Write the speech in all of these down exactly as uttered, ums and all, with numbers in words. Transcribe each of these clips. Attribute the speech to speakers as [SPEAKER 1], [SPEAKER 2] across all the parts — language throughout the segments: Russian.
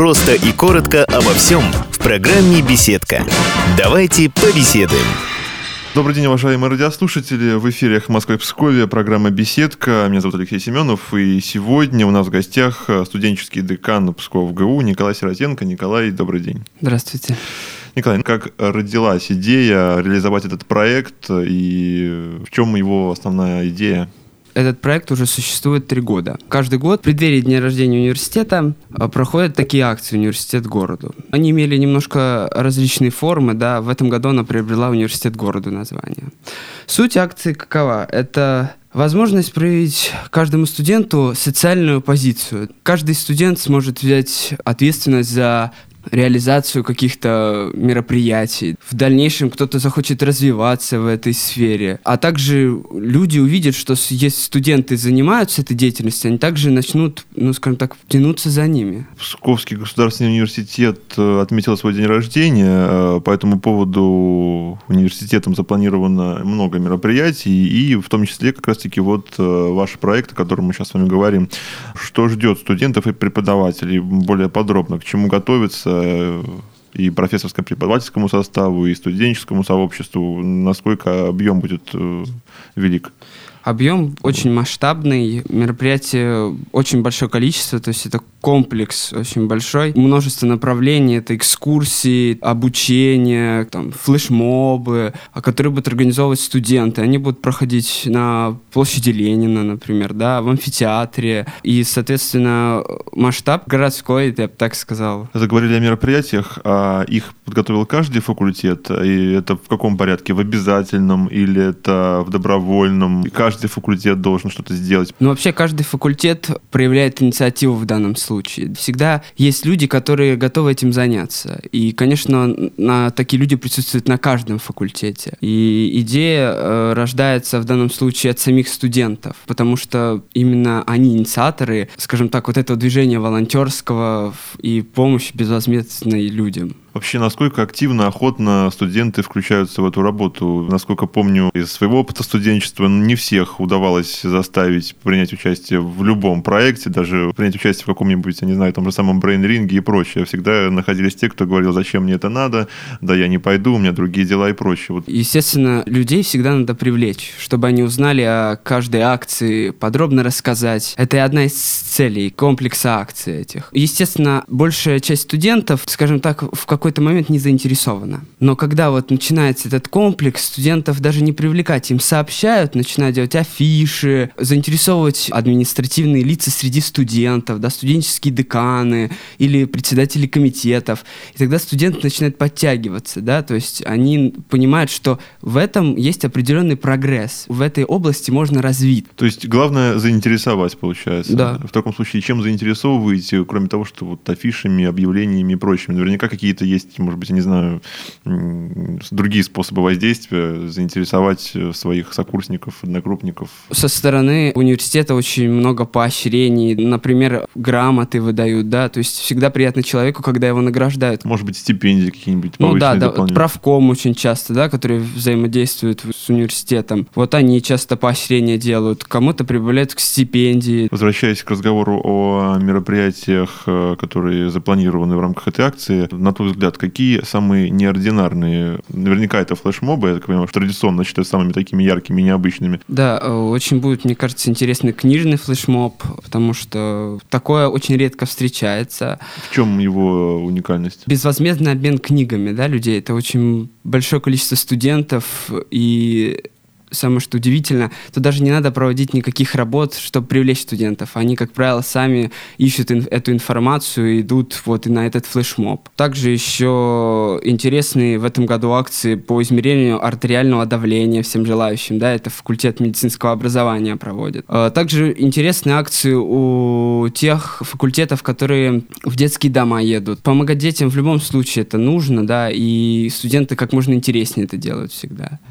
[SPEAKER 1] Просто и коротко обо всем в программе «Беседка». Давайте побеседуем.
[SPEAKER 2] Добрый день, уважаемые радиослушатели. В эфире «Эхо Москвы» в Пскове, программа «Беседка». Меня зовут Алексей Семенов. И сегодня у нас в гостях студенческий декан Псков ГУ Николай Сиротенко. Николай, добрый день.
[SPEAKER 3] Здравствуйте.
[SPEAKER 2] Николай, как родилась идея реализовать этот проект и в чем его основная идея?
[SPEAKER 3] Этот проект уже существует три года. Каждый год в преддверии дня рождения университета проходят такие акции «Университет городу». Они имели немножко различные формы, да. В этом году она приобрела «Университет городу» название. Суть акции какова? Это возможность проявить каждому студенту социальную позицию. Каждый студент сможет взять ответственность за реализацию каких-то мероприятий. В дальнейшем кто-то захочет развиваться в этой сфере. А также люди увидят, что если студенты занимаются этой деятельностью, они также начнут, ну, скажем так, тянуться за ними.
[SPEAKER 2] Псковский государственный университет отметил свой день рождения. По этому поводу университетом запланировано много мероприятий, и в том числе как раз-таки вот ваш проект, о котором мы сейчас с вами говорим. Что ждет студентов и преподавателей более подробно, к чему готовиться и профессорско-преподавательскому составу, и студенческому сообществу, насколько объем будет велик?
[SPEAKER 3] Объем очень масштабный, мероприятий очень большое количество, то есть это комплекс очень большой, множество направлений, это экскурсии, обучение, там, флешмобы, которые будут организовывать студенты. Они будут проходить на площади Ленина, например, да, в амфитеатре, и, соответственно, масштаб городской, я бы так сказал.
[SPEAKER 2] Заговорили о мероприятиях, а их подготовил каждый факультет, и это в каком порядке? В обязательном или это в добровольном? Каждый факультет должен что-то сделать?
[SPEAKER 3] Ну, вообще, каждый факультет проявляет инициативу в данном случае. Всегда есть люди, которые готовы этим заняться. И, конечно, на, такие люди присутствуют на каждом факультете. И идея э, рождается в данном случае от самих студентов, потому что именно они инициаторы, скажем так, вот этого движения волонтерского и помощи безвозмездной людям.
[SPEAKER 2] Вообще, насколько активно, охотно студенты включаются в эту работу? Насколько помню из своего опыта студенчества, не всех удавалось заставить принять участие в любом проекте, даже принять участие в каком-нибудь, я не знаю, том же самом брейн-ринге и прочее. Всегда находились те, кто говорил, зачем мне это надо, да я не пойду, у меня другие дела и прочее. Вот.
[SPEAKER 3] Естественно, людей всегда надо привлечь, чтобы они узнали о каждой акции, подробно рассказать. Это одна из целей комплекса акций этих. Естественно, большая часть студентов, скажем так, в каком в какой-то момент не заинтересована. Но когда вот начинается этот комплекс, студентов даже не привлекать, им сообщают, начинают делать афиши, заинтересовывать административные лица среди студентов, да, студенческие деканы или председатели комитетов. И тогда студенты начинают подтягиваться, да, то есть они понимают, что в этом есть определенный прогресс, в этой области можно развить.
[SPEAKER 2] То есть главное заинтересовать, получается.
[SPEAKER 3] Да.
[SPEAKER 2] В таком случае, чем заинтересовываете, кроме того, что вот афишами, объявлениями и прочим? Наверняка какие-то есть, может быть, я не знаю, другие способы воздействия, заинтересовать своих сокурсников, одногруппников?
[SPEAKER 3] Со стороны университета очень много поощрений. Например, грамоты выдают, да, то есть всегда приятно человеку, когда его награждают.
[SPEAKER 2] Может быть, стипендии какие-нибудь
[SPEAKER 3] Ну
[SPEAKER 2] повышенные,
[SPEAKER 3] да, да, правком очень часто, да, которые взаимодействуют с университетом. Вот они часто поощрения делают, кому-то прибавляют к стипендии.
[SPEAKER 2] Возвращаясь к разговору о мероприятиях, которые запланированы в рамках этой акции, на твой взгляд, какие самые неординарные? Наверняка это флешмобы, я так понимаю, что традиционно считают самыми такими яркими и необычными.
[SPEAKER 3] Да, очень будет, мне кажется, интересный книжный флешмоб, потому что такое очень редко встречается.
[SPEAKER 2] В чем его уникальность?
[SPEAKER 3] Безвозмездный обмен книгами, да, людей. Это очень большое количество студентов, и самое что удивительно, то даже не надо проводить никаких работ, чтобы привлечь студентов. Они, как правило, сами ищут ин- эту информацию и идут вот и на этот флешмоб. Также еще интересные в этом году акции по измерению артериального давления всем желающим. Да, это факультет медицинского образования проводит. Также интересные акции у тех факультетов, которые в детские дома едут. Помогать детям в любом случае это нужно, да, и студенты как можно интереснее это делают всегда.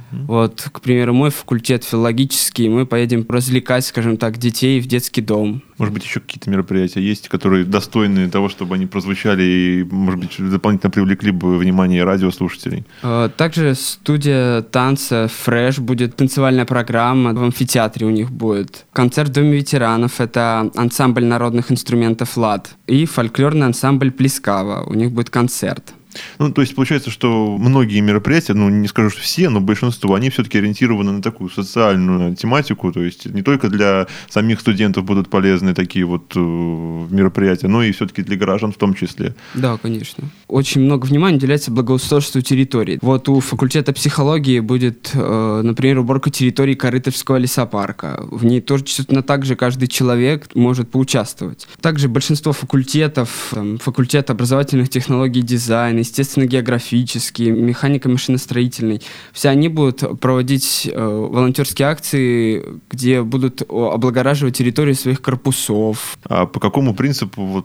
[SPEAKER 3] Mm-hmm. Вот, к примеру, мой факультет филологический, мы поедем развлекать, скажем так, детей в детский дом.
[SPEAKER 2] Может быть, еще какие-то мероприятия есть, которые достойны того, чтобы они прозвучали и, может быть, дополнительно привлекли бы внимание радиослушателей?
[SPEAKER 3] Также студия танца «Фреш» будет, танцевальная программа, в амфитеатре у них будет. Концерт в Доме ветеранов — это ансамбль народных инструментов «Лад». И фольклорный ансамбль «Плескава», у них будет концерт.
[SPEAKER 2] Ну, то есть получается, что многие мероприятия, ну, не скажу, что все, но большинство, они все-таки ориентированы на такую социальную тематику, то есть не только для самих студентов будут полезны такие вот мероприятия, но и все-таки для горожан в том числе.
[SPEAKER 3] Да, конечно. Очень много внимания уделяется благоустройству территории. Вот у факультета психологии будет, например, уборка территории Корытовского лесопарка. В ней тоже действительно так же каждый человек может поучаствовать. Также большинство факультетов, там, факультет образовательных технологий и дизайна, естественно-географический, механико-машиностроительный. Все они будут проводить э, волонтерские акции, где будут облагораживать территорию своих корпусов.
[SPEAKER 2] А по какому принципу вот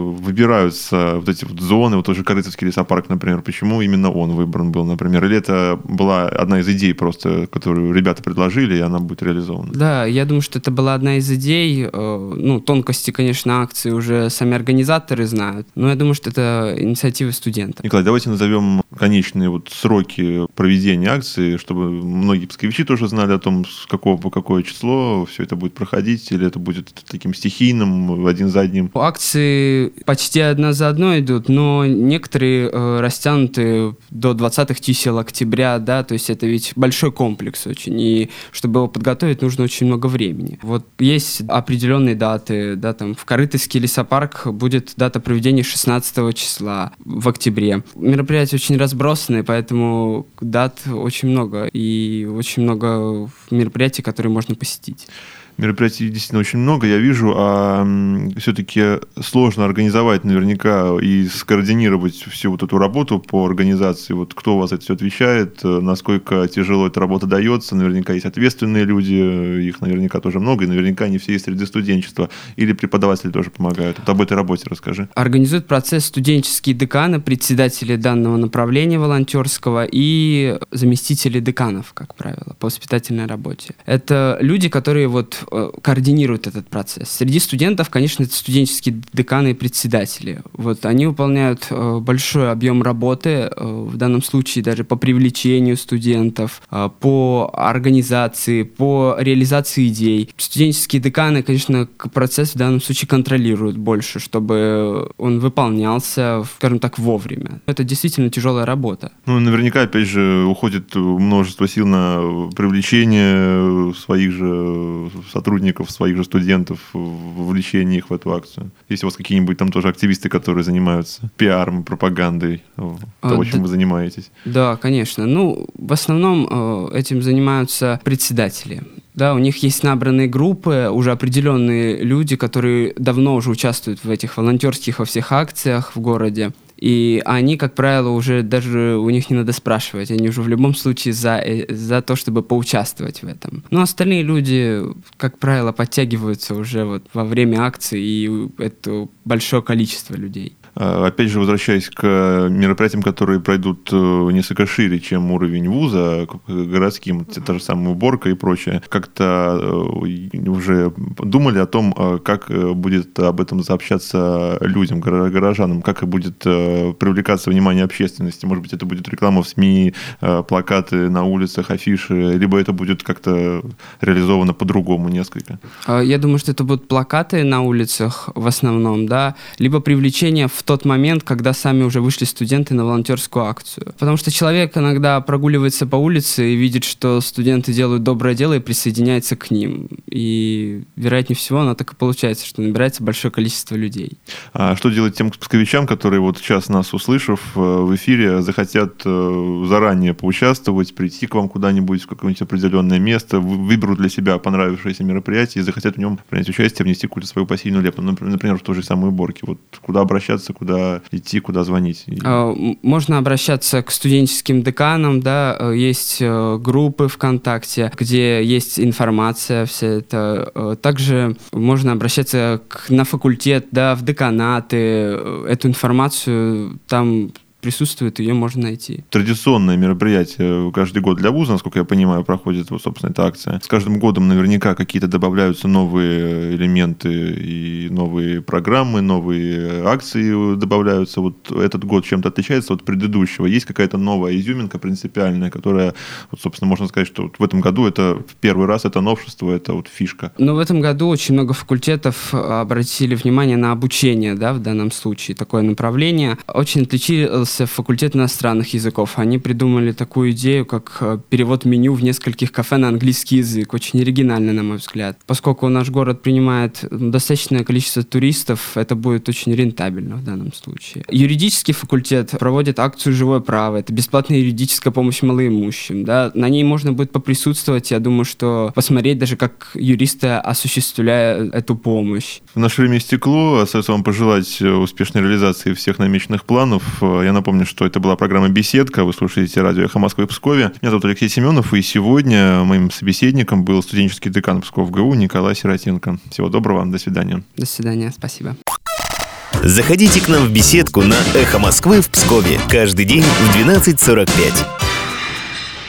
[SPEAKER 2] выбираются вот эти вот зоны, вот тоже Корытовский лесопарк, например, почему именно он выбран был, например? Или это была одна из идей просто, которую ребята предложили, и она будет реализована?
[SPEAKER 3] Да, я думаю, что это была одна из идей. Ну, тонкости, конечно, акции уже сами организаторы знают, но я думаю, что это инициатива студентов.
[SPEAKER 2] Николай, давайте назовем конечные вот сроки проведения акции, чтобы многие псковичи тоже знали о том, с какого по какое число все это будет проходить, или это будет таким стихийным, один за одним.
[SPEAKER 3] Акции почти одна за одной идут, но некоторые э, растянуты до двадцатых чисел октября, да, то есть это ведь большой комплекс очень, и чтобы его подготовить, нужно очень много времени. Вот есть определенные даты, да, там в Корытовский лесопарк будет дата проведения шестнадцатого числа в октябре. Мероприятия очень разбросаны, поэтому дат очень много, и очень много мероприятий, которые можно посетить.
[SPEAKER 2] Мероприятий действительно очень много, я вижу, а все-таки сложно организовать наверняка и скоординировать всю вот эту работу по организации. Вот кто у вас это все отвечает, насколько тяжело эта работа дается, наверняка есть ответственные люди, их наверняка тоже много, и наверняка они все есть среди студенчества, или преподаватели тоже помогают. Вот об этой работе расскажи.
[SPEAKER 3] Организуют процесс студенческие деканы, председатели данного направления волонтерского и заместители деканов, как правило, по воспитательной работе. Это люди, которые вот координируют этот процесс. Среди студентов, конечно, это студенческие деканы и председатели. Вот, они выполняют э, большой объем работы, э, в данном случае даже по привлечению студентов, э, по организации, по реализации идей. Студенческие деканы, конечно, процесс в данном случае контролируют больше, чтобы он выполнялся, скажем так, вовремя. Это действительно тяжелая работа.
[SPEAKER 2] Ну, наверняка, опять же, уходит множество сил на привлечение своих же сотрудников, своих же студентов, вовлечение их в эту акцию. Есть у вас какие-нибудь там тоже активисты, которые занимаются пиаром, пропагандой того, а, чем да, вы занимаетесь?
[SPEAKER 3] Да, конечно. Ну, в основном э, этим занимаются председатели. Да, у них есть набранные группы, уже определенные люди, которые давно уже участвуют в этих волонтерских во всех акциях в городе. И они, как правило, уже даже у них не надо спрашивать, они уже в любом случае за, за то, чтобы поучаствовать в этом. Но остальные люди, как правило, подтягиваются уже вот во время акции, и это большое количество людей.
[SPEAKER 2] Опять же, возвращаясь к мероприятиям, которые пройдут несколько шире, чем уровень вуза, к городским, та же самая уборка и прочее, как-то уже думали о том, как будет об этом сообщаться людям, горожанам, как будет привлекаться внимание общественности? Может быть, это будет реклама в СМИ, плакаты на улицах, афиши, либо это будет как-то реализовано по-другому несколько?
[SPEAKER 3] Я думаю, что это будут плакаты на улицах в основном, да, либо привлечение в тот момент, когда сами уже вышли студенты на волонтерскую акцию. Потому что человек иногда прогуливается по улице и видит, что студенты делают доброе дело и присоединяется к ним. И, вероятнее всего, оно так и получается, что набирается большое количество людей.
[SPEAKER 2] А что делать тем псковичам, которые вот сейчас нас, услышав в эфире, захотят заранее поучаствовать, прийти к вам куда-нибудь в какое-нибудь определенное место, выберут для себя понравившееся мероприятие и захотят в нем принять участие, внести какую-то свою посильную лепту, например, в той же самой уборке? Вот куда обращаться, куда идти, куда звонить?
[SPEAKER 3] Можно обращаться к студенческим деканам, да, есть группы ВКонтакте, где есть информация, вся это. Также можно обращаться к, на факультет, да, в деканаты. Эту информацию там присутствует, ее можно найти.
[SPEAKER 2] Традиционное мероприятие каждый год для вуза, насколько я понимаю, проходит, вот, собственно, эта акция. С каждым годом наверняка какие-то добавляются новые элементы и новые программы, новые акции добавляются. Вот этот год чем-то отличается от предыдущего. Есть какая-то новая изюминка принципиальная, которая, вот, собственно, можно сказать, что вот в этом году это в первый раз это новшество, это вот фишка.
[SPEAKER 3] Ну, в этом году очень много факультетов обратили внимание на обучение, да, в данном случае, такое направление. Очень отличился факультет иностранных языков. Они придумали такую идею, как перевод меню в нескольких кафе на английский язык. Очень оригинально, на мой взгляд. Поскольку наш город принимает достаточное количество туристов, это будет очень рентабельно в данном случае. Юридический факультет проводит акцию «Живое право». Это бесплатная юридическая помощь малоимущим. Да? На ней можно будет поприсутствовать, я думаю, что посмотреть даже, как юристы осуществляют эту помощь.
[SPEAKER 2] Наше время истекло. Остается вам пожелать успешной реализации всех намеченных планов. Я напомню, что это была программа «Беседка». Вы слушаете радио «Эхо Москвы» в Пскове. Меня зовут Алексей Семенов, и сегодня моим собеседником был студенческий декан Псков ГУ Николай Сиротенко. Всего доброго, до свидания.
[SPEAKER 3] До свидания, спасибо.
[SPEAKER 1] Заходите к нам в беседку на «Эхо Москвы» в Пскове каждый день в двенадцать сорок пять.